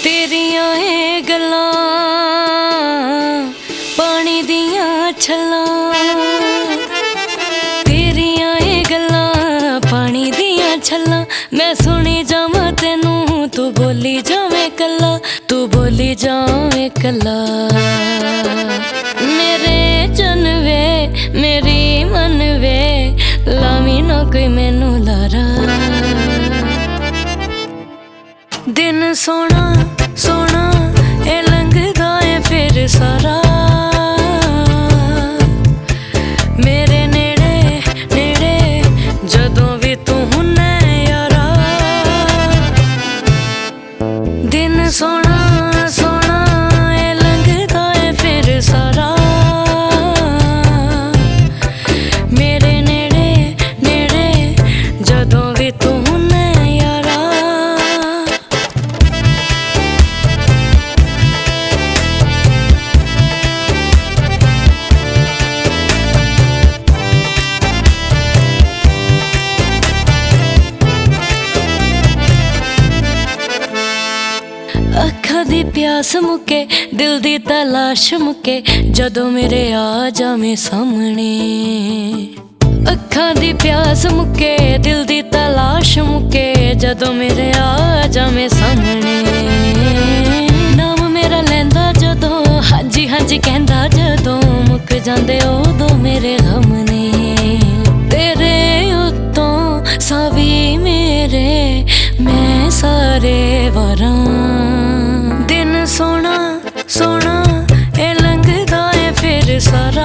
तेरियां ए गल्लां पानी दियां छल्लां, तेरियां ए गल्लां पानी दियां छल्लां। मैं सुनी जावां तैनू तू बोली जावें कल्ला, तू बोली जावें कल्ला। मेरे जन वे मेरी मन वे लावी ना कोई मैनू लारा। दिन सोना सोना ए लंघदा ए फिर सारा, मेरे नेड़े नेड़े जदों भी तू हुन्ना यारा। दिन सोना सोना ए लंघदा ए फिर सारा, मेरे नेड़े नेड़े जदों भी तू हुन्ना यारा। अखा दी प्यास मुके दिल दी तलाश मुके जदों मेरे आ जावें सामने। अखा दी प्यास मुके दिल दी तलाश मुके जदों मेरे आ जावें सामने। नाम मेरा लैंदा जदों हांजी हांजी कहंदा जदों मुक जांदे उदों मेरे गम ने। तेरे उत्तों सावी मेरे मैं सारे वारां। दिन सोना सोना ए लंघदा ए फिर सारा,